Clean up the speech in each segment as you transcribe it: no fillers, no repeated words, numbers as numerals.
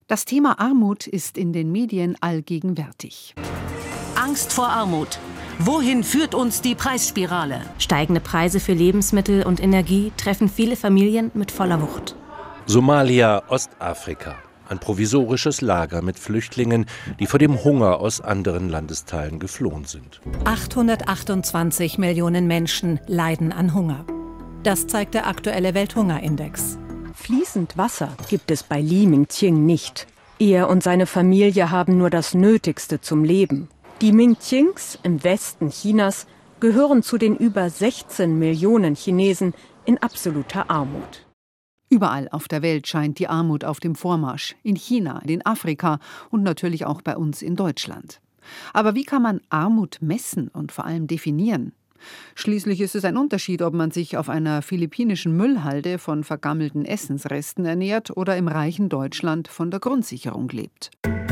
Das Thema Armut ist in den Medien allgegenwärtig. Angst vor Armut. Wohin führt uns die Preisspirale? Steigende Preise für Lebensmittel und Energie treffen viele Familien mit voller Wucht. Somalia, Ostafrika. Ein provisorisches Lager mit Flüchtlingen, die vor dem Hunger aus anderen Landesteilen geflohen sind. 828 Millionen Menschen leiden an Hunger. Das zeigt der aktuelle Welthungerindex. Fließend Wasser gibt es bei Li Mingqing nicht. Er und seine Familie haben nur das Nötigste zum Leben. Die Mingqings im Westen Chinas gehören zu den über 16 Millionen Chinesen in absoluter Armut. Überall auf der Welt scheint die Armut auf dem Vormarsch. In China, in Afrika und natürlich auch bei uns in Deutschland. Aber wie kann man Armut messen und vor allem definieren? Schließlich ist es ein Unterschied, ob man sich auf einer philippinischen Müllhalde von vergammelten Essensresten ernährt oder im reichen Deutschland von der Grundsicherung lebt.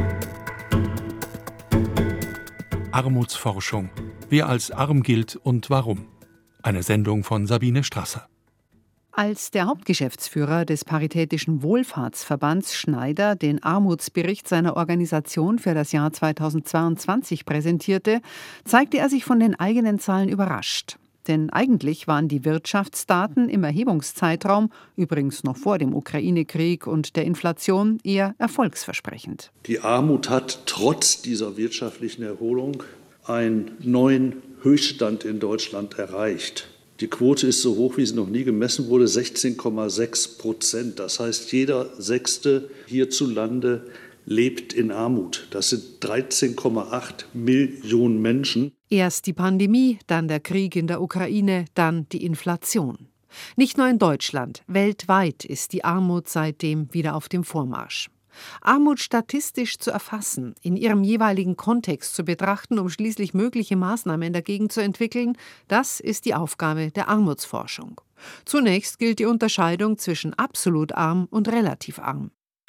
Armutsforschung. Wer als arm gilt und warum. Eine Sendung von Sabine Strasser. Als der Hauptgeschäftsführer des Paritätischen Wohlfahrtsverbands Schneider den Armutsbericht seiner Organisation für das Jahr 2022 präsentierte, zeigte er sich von den eigenen Zahlen überrascht. Denn eigentlich waren die Wirtschaftsdaten im Erhebungszeitraum, übrigens noch vor dem Ukraine-Krieg und der Inflation, eher erfolgsversprechend. Die Armut hat trotz dieser wirtschaftlichen Erholung einen neuen Höchststand in Deutschland erreicht. Die Quote ist so hoch, wie sie noch nie gemessen wurde, 16,6%. Das heißt, jeder Sechste hierzulande lebt in Armut. Das sind 13,8 Millionen Menschen. Erst die Pandemie, dann der Krieg in der Ukraine, dann die Inflation. Nicht nur in Deutschland, weltweit ist die Armut seitdem wieder auf dem Vormarsch. Armut statistisch zu erfassen, in ihrem jeweiligen Kontext zu betrachten, um schließlich mögliche Maßnahmen dagegen zu entwickeln, das ist die Aufgabe der Armutsforschung. Zunächst gilt die Unterscheidung zwischen absolut arm und relativ arm.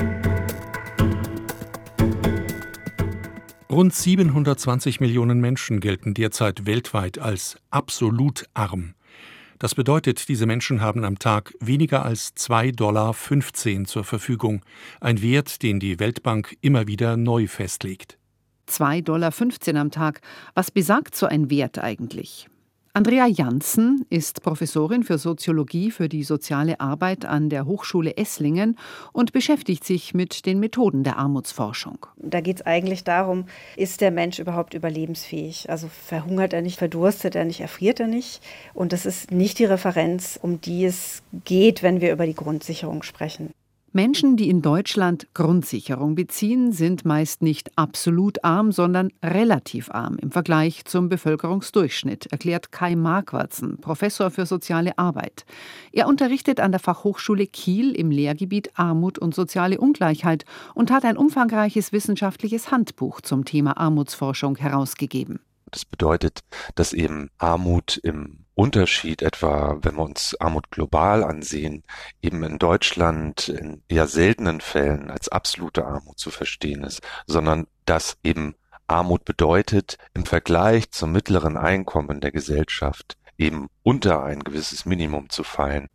Rund 720 Millionen Menschen gelten derzeit weltweit als absolut arm. Das bedeutet, diese Menschen haben am Tag weniger als 2,15 $ zur Verfügung, ein Wert, den die Weltbank immer wieder neu festlegt. 2,15 $ am Tag. Was besagt so ein Wert eigentlich? Andrea Janssen ist Professorin für Soziologie für die soziale Arbeit an der Hochschule Esslingen und beschäftigt sich mit den Methoden der Armutsforschung. Da geht es eigentlich darum, ist der Mensch überhaupt überlebensfähig? Also verhungert er nicht, verdurstet er nicht, erfriert er nicht? Und das ist nicht die Referenz, um die es geht, wenn wir über die Grundsicherung sprechen. Menschen, die in Deutschland Grundsicherung beziehen, sind meist nicht absolut arm, sondern relativ arm im Vergleich zum Bevölkerungsdurchschnitt, erklärt Kai Marquardsen, Professor für soziale Arbeit. Er unterrichtet an der Fachhochschule Kiel im Lehrgebiet Armut und soziale Ungleichheit und hat ein umfangreiches wissenschaftliches Handbuch zum Thema Armutsforschung herausgegeben. Das bedeutet, dass eben Armut im Unterschied, etwa wenn wir uns Armut global ansehen, eben in Deutschland in eher seltenen Fällen als absolute Armut zu verstehen ist, sondern dass eben Armut bedeutet, im Vergleich zum mittleren Einkommen der Gesellschaft eben unter ein gewisses Minimum zu fallen.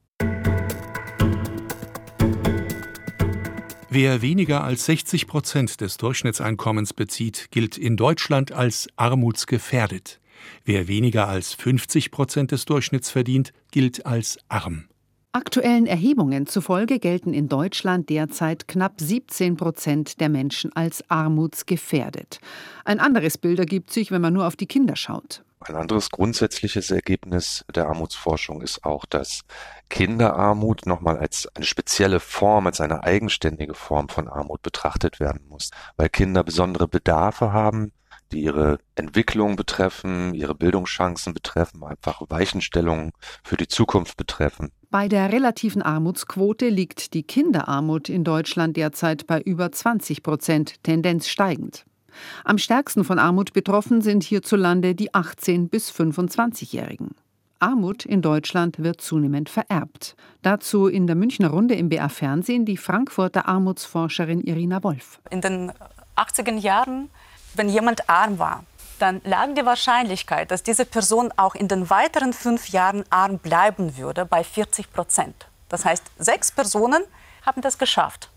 Wer weniger als 60% des Durchschnittseinkommens bezieht, gilt in Deutschland als armutsgefährdet. Wer weniger als 50% des Durchschnitts verdient, gilt als arm. Aktuellen Erhebungen zufolge gelten in Deutschland derzeit knapp 17% der Menschen als armutsgefährdet. Ein anderes Bild ergibt sich, wenn man nur auf die Kinder schaut. Ein anderes grundsätzliches Ergebnis der Armutsforschung ist auch, dass Kinderarmut nochmal als eine spezielle Form, als eine eigenständige Form von Armut betrachtet werden muss, weil Kinder besondere Bedarfe haben, die ihre Entwicklung betreffen, ihre Bildungschancen betreffen, einfach Weichenstellungen für die Zukunft betreffen. Bei der relativen Armutsquote liegt die Kinderarmut in Deutschland derzeit bei über 20%, Tendenz steigend. Am stärksten von Armut betroffen sind hierzulande die 18- bis 25-Jährigen. Armut in Deutschland wird zunehmend vererbt. Dazu in der Münchner Runde im BR Fernsehen die Frankfurter Armutsforscherin Irina Wolf. In den 80er Jahren, wenn jemand arm war, dann lag die Wahrscheinlichkeit, dass diese Person auch in den weiteren 5 Jahren arm bleiben würde, bei 40%. Das heißt, 6 Personen haben das geschafft.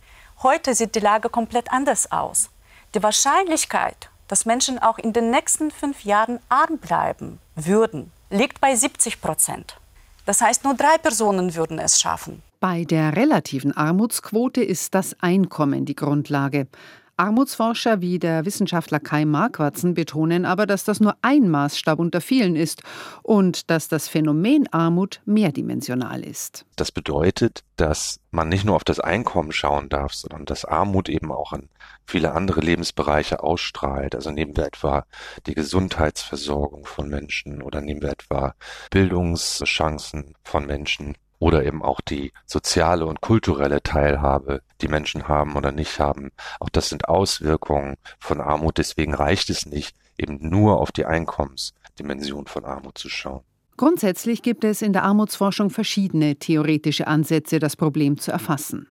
Heute sieht die Lage komplett anders aus. Die Wahrscheinlichkeit, dass Menschen auch in den nächsten 5 Jahren arm bleiben würden, liegt bei 70%. Das heißt, nur 3 Personen würden es schaffen. Bei der relativen Armutsquote ist das Einkommen die Grundlage. Armutsforscher wie der Wissenschaftler Kai Marquardsen betonen aber, dass das nur ein Maßstab unter vielen ist und dass das Phänomen Armut mehrdimensional ist. Das bedeutet, dass man nicht nur auf das Einkommen schauen darf, sondern dass Armut eben auch an viele andere Lebensbereiche ausstrahlt. Also nehmen wir etwa die Gesundheitsversorgung von Menschen oder nehmen wir etwa Bildungschancen von Menschen. Oder eben auch die soziale und kulturelle Teilhabe, die Menschen haben oder nicht haben. Auch das sind Auswirkungen von Armut. Deswegen reicht es nicht, eben nur auf die Einkommensdimension von Armut zu schauen. Grundsätzlich gibt es in der Armutsforschung verschiedene theoretische Ansätze, das Problem zu erfassen.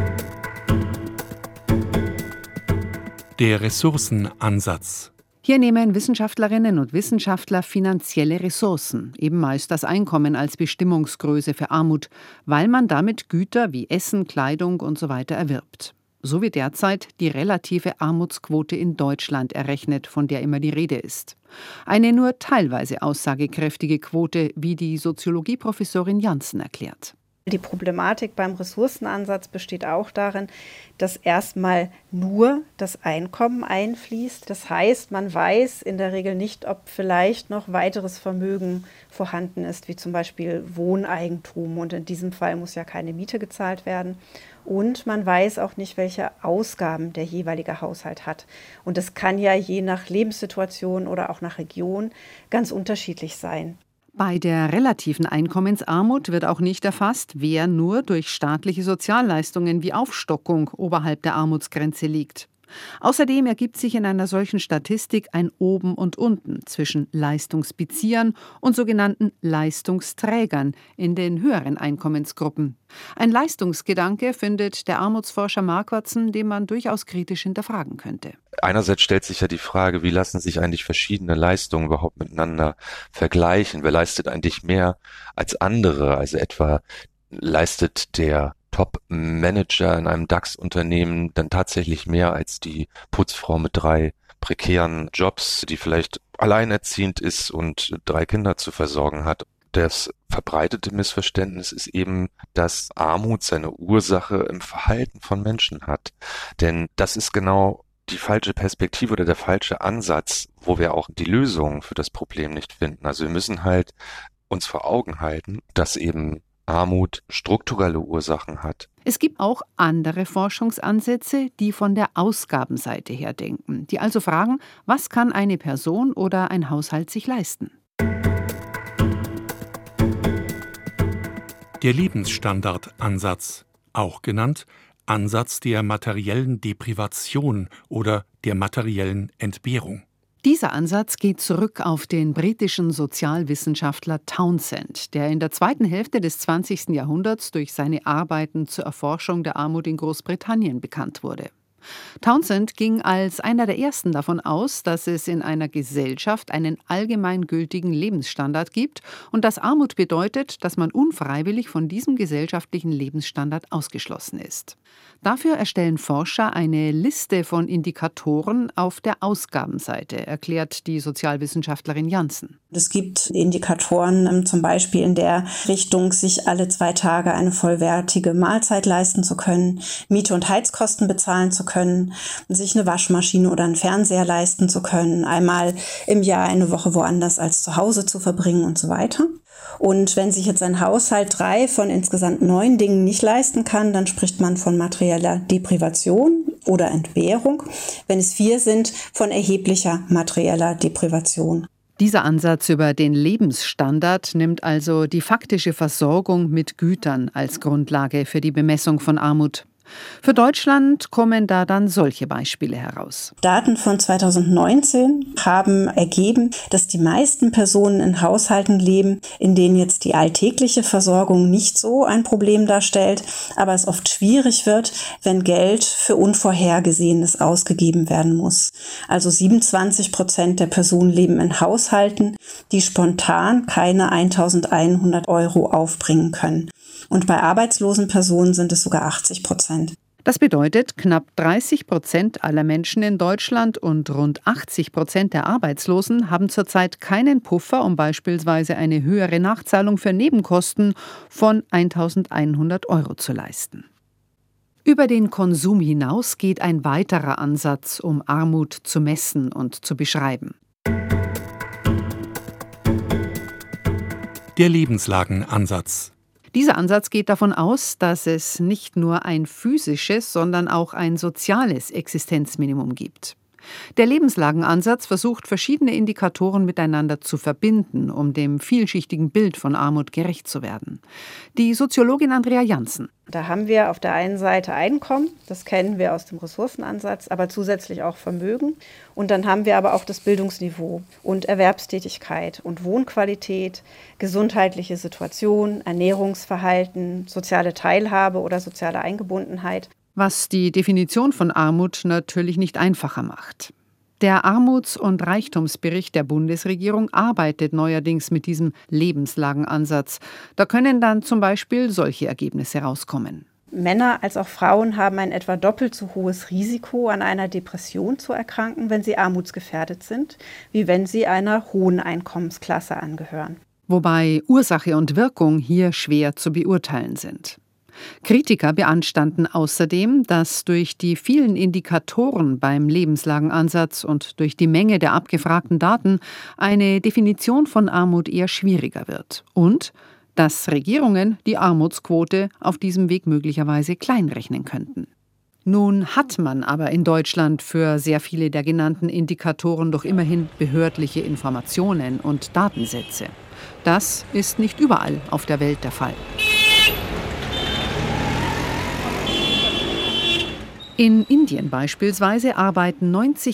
Der Ressourcenansatz. Hier nehmen Wissenschaftlerinnen und Wissenschaftler finanzielle Ressourcen, eben meist das Einkommen als Bestimmungsgröße für Armut, weil man damit Güter wie Essen, Kleidung usw. erwirbt. So wie derzeit die relative Armutsquote in Deutschland errechnet, von der immer die Rede ist. Eine nur teilweise aussagekräftige Quote, wie die Soziologieprofessorin Janssen erklärt. Die Problematik beim Ressourcenansatz besteht auch darin, dass erstmal nur das Einkommen einfließt. Das heißt, man weiß in der Regel nicht, ob vielleicht noch weiteres Vermögen vorhanden ist, wie zum Beispiel Wohneigentum. Und in diesem Fall muss ja keine Miete gezahlt werden. Und man weiß auch nicht, welche Ausgaben der jeweilige Haushalt hat. Und das kann ja je nach Lebenssituation oder auch nach Region ganz unterschiedlich sein. Bei der relativen Einkommensarmut wird auch nicht erfasst, wer nur durch staatliche Sozialleistungen wie Aufstockung oberhalb der Armutsgrenze liegt. Außerdem ergibt sich in einer solchen Statistik ein Oben und Unten zwischen Leistungsbeziehern und sogenannten Leistungsträgern in den höheren Einkommensgruppen. Ein Leistungsgedanke findet der Armutsforscher Marquardsen, den man durchaus kritisch hinterfragen könnte. Einerseits stellt sich ja die Frage, wie lassen sich eigentlich verschiedene Leistungen überhaupt miteinander vergleichen? Wer leistet eigentlich mehr als andere? Also etwa leistet der Top-Manager in einem DAX-Unternehmen dann tatsächlich mehr als die Putzfrau mit 3 prekären Jobs, die vielleicht alleinerziehend ist und 3 Kinder zu versorgen hat. Das verbreitete Missverständnis ist eben, dass Armut seine Ursache im Verhalten von Menschen hat. Denn das ist genau die falsche Perspektive oder der falsche Ansatz, wo wir auch die Lösung für das Problem nicht finden. Also wir müssen halt uns vor Augen halten, dass eben Armut strukturelle Ursachen hat. Es gibt auch andere Forschungsansätze, die von der Ausgabenseite her denken, die also fragen, was kann eine Person oder ein Haushalt sich leisten? Der Lebensstandardansatz, auch genannt Ansatz der materiellen Deprivation oder der materiellen Entbehrung. Dieser Ansatz geht zurück auf den britischen Sozialwissenschaftler Townsend, der in der zweiten Hälfte des 20. Jahrhunderts durch seine Arbeiten zur Erforschung der Armut in Großbritannien bekannt wurde. Townsend ging als einer der ersten davon aus, dass es in einer Gesellschaft einen allgemeingültigen Lebensstandard gibt und dass Armut bedeutet, dass man unfreiwillig von diesem gesellschaftlichen Lebensstandard ausgeschlossen ist. Dafür erstellen Forscher eine Liste von Indikatoren auf der Ausgabenseite, erklärt die Sozialwissenschaftlerin Janssen. Es gibt Indikatoren zum Beispiel in der Richtung, sich alle 2 Tage eine vollwertige Mahlzeit leisten zu können, Miete und Heizkosten bezahlen zu können, sich eine Waschmaschine oder einen Fernseher leisten zu können, einmal im Jahr eine Woche woanders als zu Hause zu verbringen und so weiter. Und wenn sich jetzt ein Haushalt 3 von insgesamt 9 Dingen nicht leisten kann, dann spricht man von materieller Deprivation oder Entbehrung. Wenn es 4 sind, von erheblicher materieller Deprivation. Dieser Ansatz über den Lebensstandard nimmt also die faktische Versorgung mit Gütern als Grundlage für die Bemessung von Armut. Für Deutschland kommen da dann solche Beispiele heraus. Daten von 2019 haben ergeben, dass die meisten Personen in Haushalten leben, in denen jetzt die alltägliche Versorgung nicht so ein Problem darstellt, aber es oft schwierig wird, wenn Geld für Unvorhergesehenes ausgegeben werden muss. Also 27% der Personen leben in Haushalten, die spontan keine 1.100 € aufbringen können. Und bei arbeitslosen Personen sind es sogar 80%. Das bedeutet, knapp 30% aller Menschen in Deutschland und rund 80% der Arbeitslosen haben zurzeit keinen Puffer, um beispielsweise eine höhere Nachzahlung für Nebenkosten von 1.100 € zu leisten. Über den Konsum hinaus geht ein weiterer Ansatz, um Armut zu messen und zu beschreiben. Der Lebenslagenansatz. Dieser Ansatz geht davon aus, dass es nicht nur ein physisches, sondern auch ein soziales Existenzminimum gibt. Der Lebenslagenansatz versucht, verschiedene Indikatoren miteinander zu verbinden, um dem vielschichtigen Bild von Armut gerecht zu werden. Die Soziologin Andrea Janssen. Da haben wir auf der einen Seite Einkommen, das kennen wir aus dem Ressourcenansatz, aber zusätzlich auch Vermögen. Und dann haben wir aber auch das Bildungsniveau und Erwerbstätigkeit und Wohnqualität, gesundheitliche Situation, Ernährungsverhalten, soziale Teilhabe oder soziale Eingebundenheit. Was die Definition von Armut natürlich nicht einfacher macht. Der Armuts- und Reichtumsbericht der Bundesregierung arbeitet neuerdings mit diesem Lebenslagenansatz. Da können dann zum Beispiel solche Ergebnisse rauskommen. Männer als auch Frauen haben ein etwa doppelt so hohes Risiko, an einer Depression zu erkranken, wenn sie armutsgefährdet sind, wie wenn sie einer hohen Einkommensklasse angehören. Wobei Ursache und Wirkung hier schwer zu beurteilen sind. Kritiker beanstanden außerdem, dass durch die vielen Indikatoren beim Lebenslagenansatz und durch die Menge der abgefragten Daten eine Definition von Armut eher schwieriger wird und dass Regierungen die Armutsquote auf diesem Weg möglicherweise kleinrechnen könnten. Nun hat man aber in Deutschland für sehr viele der genannten Indikatoren doch immerhin behördliche Informationen und Datensätze. Das ist nicht überall auf der Welt der Fall. In Indien beispielsweise arbeiten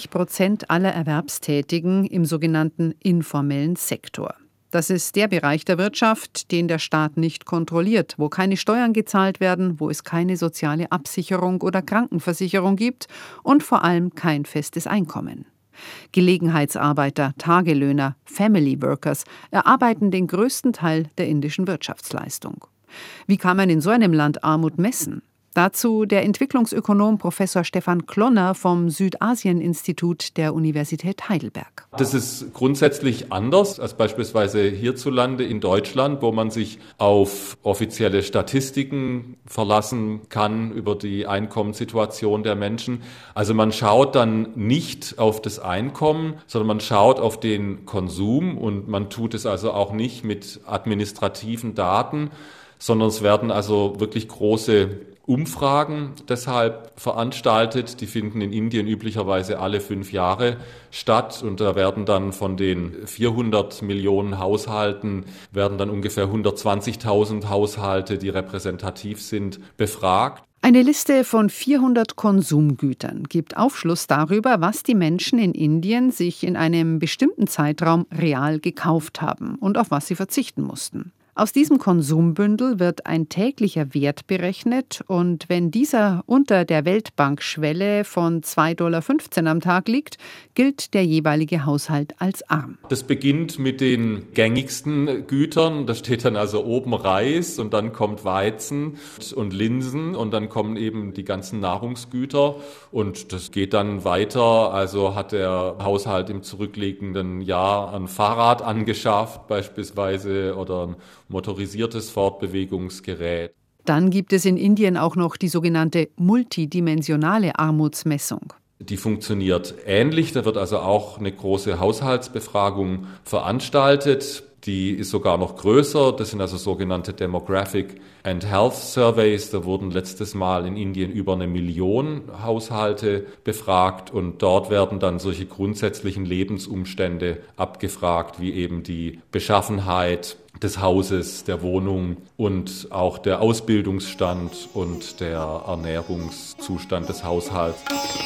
90% aller Erwerbstätigen im sogenannten informellen Sektor. Das ist der Bereich der Wirtschaft, den der Staat nicht kontrolliert, wo keine Steuern gezahlt werden, wo es keine soziale Absicherung oder Krankenversicherung gibt und vor allem kein festes Einkommen. Gelegenheitsarbeiter, Tagelöhner, Family Workers erarbeiten den größten Teil der indischen Wirtschaftsleistung. Wie kann man in so einem Land Armut messen? Dazu der Entwicklungsökonom Professor Stefan Klonner vom Südasien-Institut der Universität Heidelberg. Das ist grundsätzlich anders als beispielsweise hierzulande in Deutschland, wo man sich auf offizielle Statistiken verlassen kann über die Einkommenssituation der Menschen. Also man schaut dann nicht auf das Einkommen, sondern man schaut auf den Konsum und man tut es also auch nicht mit administrativen Daten, sondern es werden also wirklich große Umfragen deshalb veranstaltet. Die finden in Indien üblicherweise alle 5 Jahre statt und da werden dann von den 400 Millionen Haushalten werden dann ungefähr 120.000 Haushalte, die repräsentativ sind, befragt. Eine Liste von 400 Konsumgütern gibt Aufschluss darüber, was die Menschen in Indien sich in einem bestimmten Zeitraum real gekauft haben und auf was sie verzichten mussten. Aus diesem Konsumbündel wird ein täglicher Wert berechnet und wenn dieser unter der Weltbankschwelle von 2,15 $ am Tag liegt, gilt der jeweilige Haushalt als arm. Das beginnt mit den gängigsten Gütern. Da steht dann also oben Reis und dann kommt Weizen und Linsen und dann kommen eben die ganzen Nahrungsgüter und das geht dann weiter. Also hat der Haushalt im zurückliegenden Jahr ein Fahrrad angeschafft beispielsweise oder ein motorisiertes Fortbewegungsgerät. Dann gibt es in Indien auch noch die sogenannte multidimensionale Armutsmessung. Die funktioniert ähnlich. Da wird also auch eine große Haushaltsbefragung veranstaltet. Die ist sogar noch größer. Das sind also sogenannte Demographic and Health Surveys. Da wurden letztes Mal in Indien über 1 Million Haushalte befragt und dort werden dann solche grundsätzlichen Lebensumstände abgefragt, wie eben die Beschaffenheit des Hauses, der Wohnung und auch der Ausbildungsstand und der Ernährungszustand des Haushalts.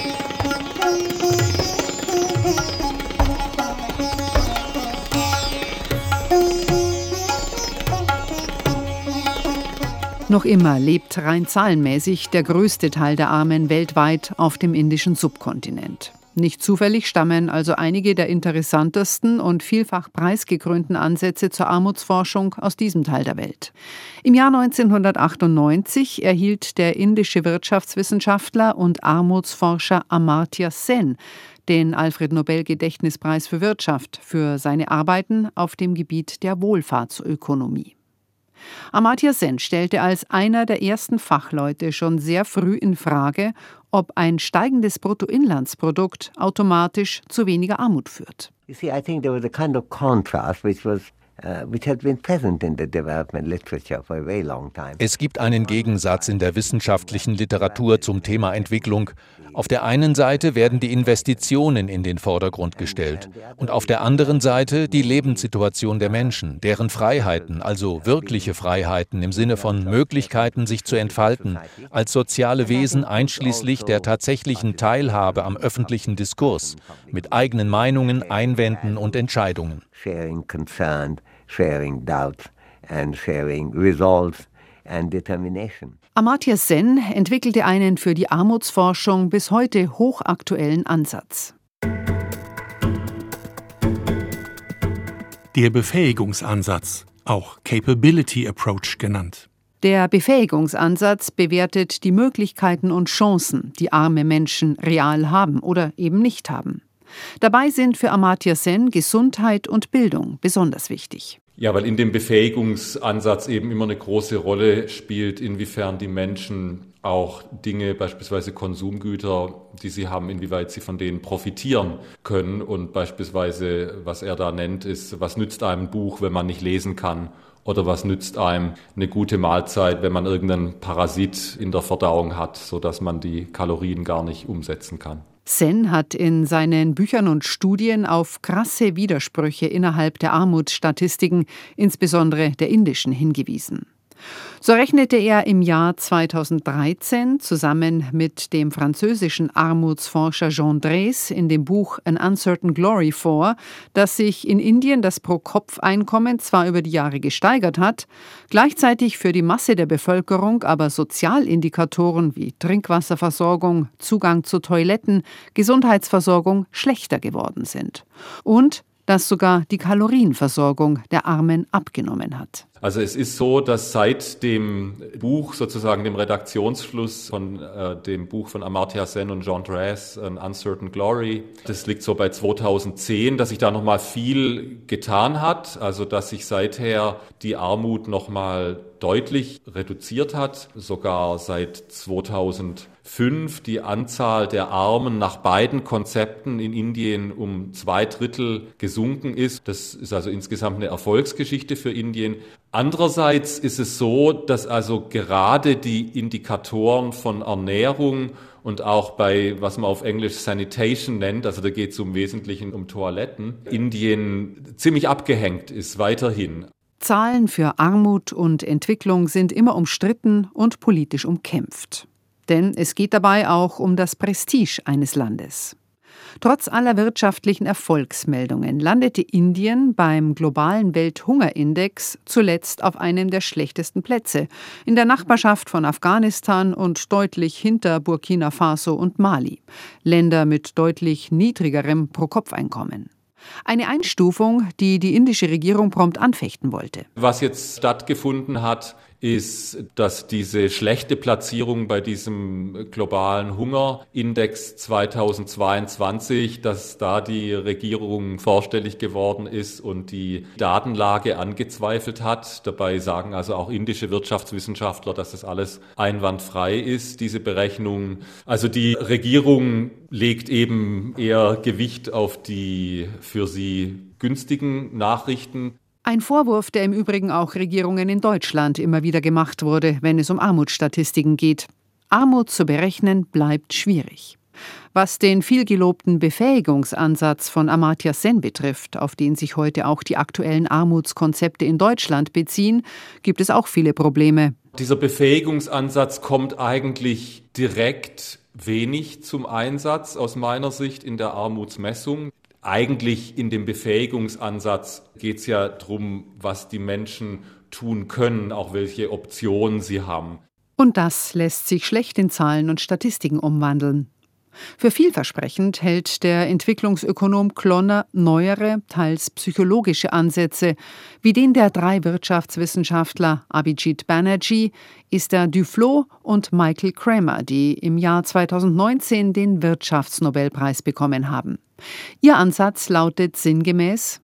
Noch immer lebt rein zahlenmäßig der größte Teil der Armen weltweit auf dem indischen Subkontinent. Nicht zufällig stammen also einige der interessantesten und vielfach preisgekrönten Ansätze zur Armutsforschung aus diesem Teil der Welt. Im Jahr 1998 erhielt der indische Wirtschaftswissenschaftler und Armutsforscher Amartya Sen den Alfred-Nobel-Gedächtnispreis für Wirtschaft für seine Arbeiten auf dem Gebiet der Wohlfahrtsökonomie. Amartya Sen stellte als einer der ersten Fachleute schon sehr früh in Frage, ob ein steigendes Bruttoinlandsprodukt automatisch zu weniger Armut führt. You see, I think there was a kind of contrast which had been present in the development literature for a very long time. Es gibt einen Gegensatz in der wissenschaftlichen Literatur zum Thema Entwicklung. Auf der einen Seite werden die Investitionen in den Vordergrund gestellt und auf der anderen Seite die Lebenssituation der Menschen, deren Freiheiten, also wirkliche Freiheiten im Sinne von Möglichkeiten, sich zu entfalten, als soziale Wesen einschließlich der tatsächlichen Teilhabe am öffentlichen Diskurs, mit eigenen Meinungen, Einwänden und Entscheidungen. Sharing concern, sharing doubt and sharing resolve and determination. Amartya Sen entwickelte einen für die Armutsforschung bis heute hochaktuellen Ansatz. Der Befähigungsansatz, auch Capability Approach genannt. Der Befähigungsansatz bewertet die Möglichkeiten und Chancen, die arme Menschen real haben oder eben nicht haben. Dabei sind für Amartya Sen Gesundheit und Bildung besonders wichtig. Ja, weil in dem Befähigungsansatz eben immer eine große Rolle spielt, inwiefern die Menschen auch Dinge, beispielsweise Konsumgüter, die sie haben, inwieweit sie von denen profitieren können. Und beispielsweise, was er da nennt, ist, was nützt einem ein Buch, wenn man nicht lesen kann? Oder was nützt einem eine gute Mahlzeit, wenn man irgendeinen Parasit in der Verdauung hat, sodass man die Kalorien gar nicht umsetzen kann? Sen hat in seinen Büchern und Studien auf krasse Widersprüche innerhalb der Armutsstatistiken, insbesondere der indischen, hingewiesen. So rechnete er im Jahr 2013 zusammen mit dem französischen Armutsforscher Jean Drèze in dem Buch An Uncertain Glory vor, dass sich in Indien das Pro-Kopf-Einkommen zwar über die Jahre gesteigert hat, gleichzeitig für die Masse der Bevölkerung aber Sozialindikatoren wie Trinkwasserversorgung, Zugang zu Toiletten, Gesundheitsversorgung schlechter geworden sind. Und dass sogar die Kalorienversorgung der Armen abgenommen hat. Also es ist so, dass seit dem Buch, sozusagen dem Redaktionsschluss von dem Buch von Amartya Sen und Jean Drèze, An Uncertain Glory, das liegt so bei 2010, dass sich da nochmal viel getan hat, also dass sich seither die Armut nochmal deutlich reduziert hat, sogar seit 2005 die Anzahl der Armen nach beiden Konzepten in Indien um 2/3 gesunken ist. Das ist also insgesamt eine Erfolgsgeschichte für Indien. Andererseits ist es so, dass also gerade die Indikatoren von Ernährung und auch bei, was man auf Englisch Sanitation nennt, also da geht es im Wesentlichen um Toiletten, Indien ziemlich abgehängt ist weiterhin. Zahlen für Armut und Entwicklung sind immer umstritten und politisch umkämpft. Denn es geht dabei auch um das Prestige eines Landes. Trotz aller wirtschaftlichen Erfolgsmeldungen landete Indien beim globalen Welthungerindex zuletzt auf einem der schlechtesten Plätze, in der Nachbarschaft von Afghanistan und deutlich hinter Burkina Faso und Mali, Länder mit deutlich niedrigerem Pro-Kopf-Einkommen. Eine Einstufung, die die indische Regierung prompt anfechten wollte. Was jetzt stattgefunden hat, ist, dass diese schlechte Platzierung bei diesem globalen Hungerindex 2022, dass da die Regierung vorstellig geworden ist und die Datenlage angezweifelt hat. Dabei sagen also auch indische Wirtschaftswissenschaftler, dass das alles einwandfrei ist, diese Berechnung. Also die Regierung legt eben eher Gewicht auf die für sie günstigen Nachrichten. Ein Vorwurf, der im Übrigen auch Regierungen in Deutschland immer wieder gemacht wurde, wenn es um Armutsstatistiken geht. Armut zu berechnen bleibt schwierig. Was den vielgelobten Befähigungsansatz von Amartya Sen betrifft, auf den sich heute auch die aktuellen Armutskonzepte in Deutschland beziehen, gibt es auch viele Probleme. Dieser Befähigungsansatz kommt eigentlich direkt wenig zum Einsatz aus meiner Sicht in der Armutsmessung. Eigentlich in dem Befähigungsansatz geht es ja darum, was die Menschen tun können, auch welche Optionen sie haben. Und das lässt sich schlecht in Zahlen und Statistiken umwandeln. Für vielversprechend hält der Entwicklungsökonom Klonner neuere, teils psychologische Ansätze, wie den der 3 Wirtschaftswissenschaftler Abhijit Banerjee, Esther Duflo und Michael Kramer, die im Jahr 2019 den Wirtschaftsnobelpreis bekommen haben. Ihr Ansatz lautet sinngemäß: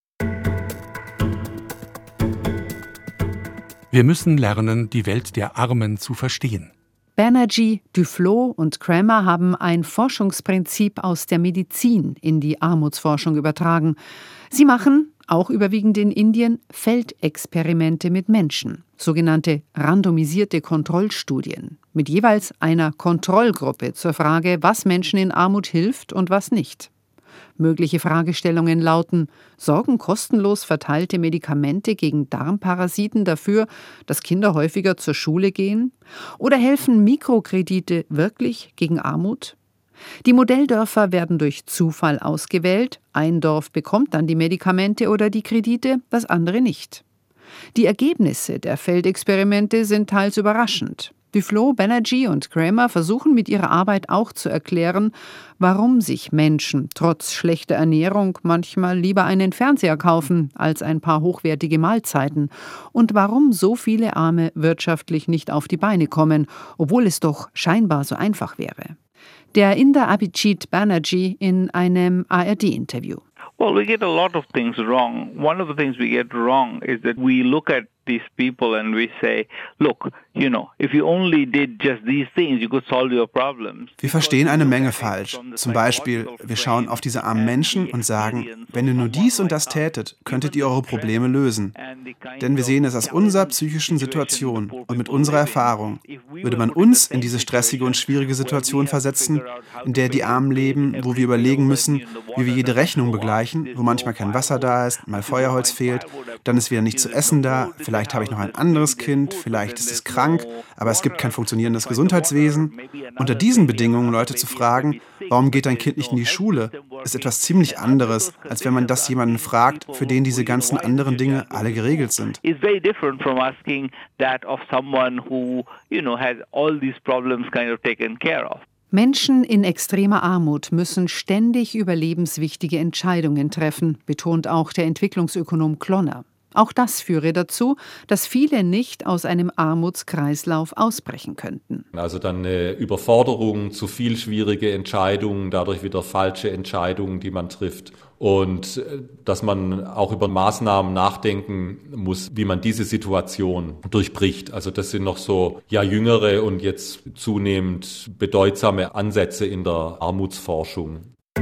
Wir müssen lernen, die Welt der Armen zu verstehen. Banerjee, Duflo und Kramer haben ein Forschungsprinzip aus der Medizin in die Armutsforschung übertragen. Sie machen, auch überwiegend in Indien, Feldexperimente mit Menschen, sogenannte randomisierte Kontrollstudien, mit jeweils einer Kontrollgruppe zur Frage, was Menschen in Armut hilft und was nicht. Mögliche Fragestellungen lauten: Sorgen kostenlos verteilte Medikamente gegen Darmparasiten dafür, dass Kinder häufiger zur Schule gehen? Oder helfen Mikrokredite wirklich gegen Armut? Die Modelldörfer werden durch Zufall ausgewählt. Ein Dorf bekommt dann die Medikamente oder die Kredite, das andere nicht. Die Ergebnisse der Feldexperimente sind teils überraschend. Duflo, Banerjee und Kramer versuchen mit ihrer Arbeit auch zu erklären, warum sich Menschen trotz schlechter Ernährung manchmal lieber einen Fernseher kaufen als ein paar hochwertige Mahlzeiten und warum so viele Arme wirtschaftlich nicht auf die Beine kommen, obwohl es doch scheinbar so einfach wäre. Der Inder Abhijit Banerjee in einem ARD-Interview. Well, we get a lot of things wrong. One of the things we get wrong is that we look at these people and we say, look, if you only did just these things, you could solve your problems. Wir verstehen eine Menge falsch. Zum Beispiel, wir schauen auf diese armen Menschen und sagen, wenn ihr nur dies und das tätet, könntet ihr eure Probleme lösen. Denn wir sehen es aus unserer psychischen Situation und mit unserer Erfahrung. Würde man uns in diese stressige und schwierige Situation versetzen, in der die Armen leben, wo wir überlegen müssen, wie wir jede Rechnung begleichen, wo manchmal kein Wasser da ist, mal Feuerholz fehlt, dann ist wieder nichts zu essen da, vielleicht habe ich noch ein anderes Kind, vielleicht ist es krank, aber es gibt kein funktionierendes Gesundheitswesen. Unter diesen Bedingungen Leute zu fragen, warum geht dein Kind nicht in die Schule, ist etwas ziemlich anderes, als wenn man das jemanden fragt, für den diese ganzen anderen Dinge alle geregelt sind. It's very different from asking that of someone who, has all these problems kind of taken care of. Menschen in extremer Armut müssen ständig überlebenswichtige Entscheidungen treffen, betont auch der Entwicklungsökonom Klonner. Auch das führe dazu, dass viele nicht aus einem Armutskreislauf ausbrechen könnten. Also dann eine Überforderung, zu viel schwierige Entscheidungen, dadurch wieder falsche Entscheidungen, die man trifft. Und dass man auch über Maßnahmen nachdenken muss, wie man diese Situation durchbricht. Also das sind noch so jüngere und jetzt zunehmend bedeutsame Ansätze in der Armutsforschung.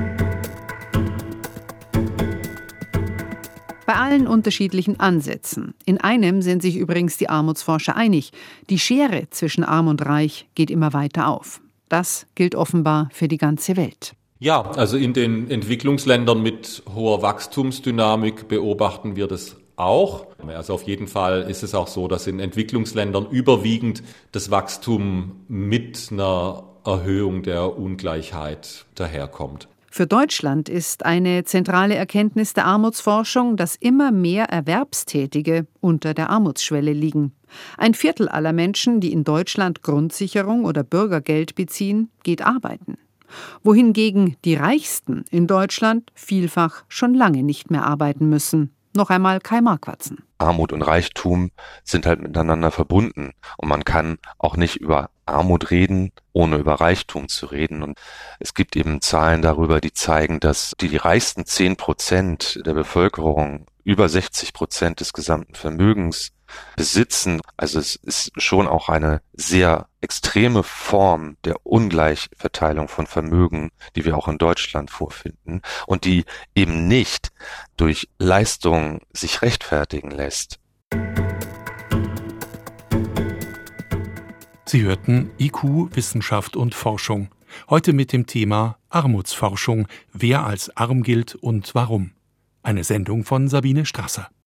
Bei allen unterschiedlichen Ansätzen. In einem sind sich übrigens die Armutsforscher einig: Die Schere zwischen Arm und Reich geht immer weiter auf. Das gilt offenbar für die ganze Welt. Ja, also in den Entwicklungsländern mit hoher Wachstumsdynamik beobachten wir das auch. Also auf jeden Fall ist es auch so, dass in Entwicklungsländern überwiegend das Wachstum mit einer Erhöhung der Ungleichheit daherkommt. Für Deutschland ist eine zentrale Erkenntnis der Armutsforschung, dass immer mehr Erwerbstätige unter der Armutsschwelle liegen. 1/4 aller Menschen, die in Deutschland Grundsicherung oder Bürgergeld beziehen, geht arbeiten. Wohingegen die Reichsten in Deutschland vielfach schon lange nicht mehr arbeiten müssen. Noch einmal Kai Marquartzen. Armut und Reichtum sind halt miteinander verbunden und man kann auch nicht über Armut reden, ohne über Reichtum zu reden. Und es gibt eben Zahlen darüber, die zeigen, dass die reichsten 10% der Bevölkerung über 60% des gesamten Vermögens besitzen. Also es ist schon auch eine sehr extreme Form der Ungleichverteilung von Vermögen, die wir auch in Deutschland vorfinden und die eben nicht durch Leistung sich rechtfertigen lässt. Sie hörten IQ, Wissenschaft und Forschung. Heute mit dem Thema Armutsforschung, wer als arm gilt und warum. Eine Sendung von Sabine Strasser.